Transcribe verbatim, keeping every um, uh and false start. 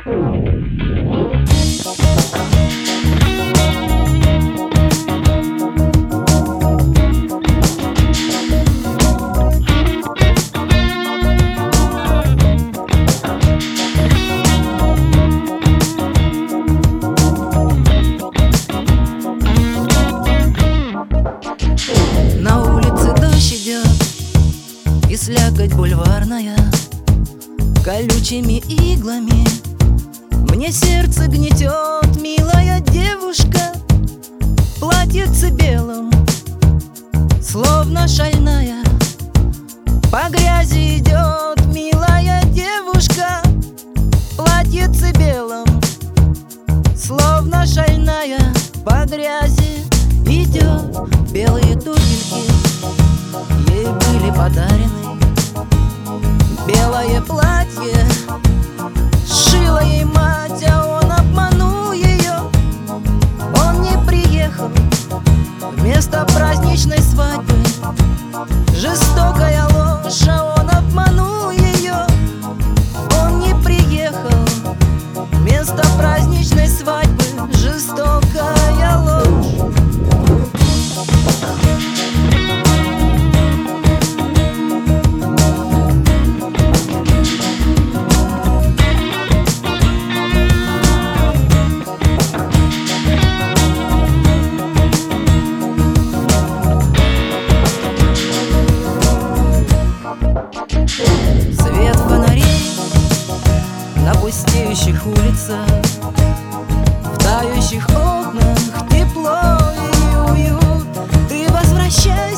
И слякоть бульварная колючими иглами мне сердце гнетет. Милая девушка в платьице белом, словно шальная, по грязи идет. Милая девушка в платьице белом, словно шальная, по грязи идет. Белые туфельки ей были подарены, белое платье сшила ей мать, а он обманул ее. Он не приехал вместо праздничной свадьбы, жестокая ложь, а он обманул ее. Он не приехал вместо праздничной свадьбы, жестокая ложь. Свет фонарей на пустеющих улицах, в тающих окнах тепло и уют. Ты возвращаешься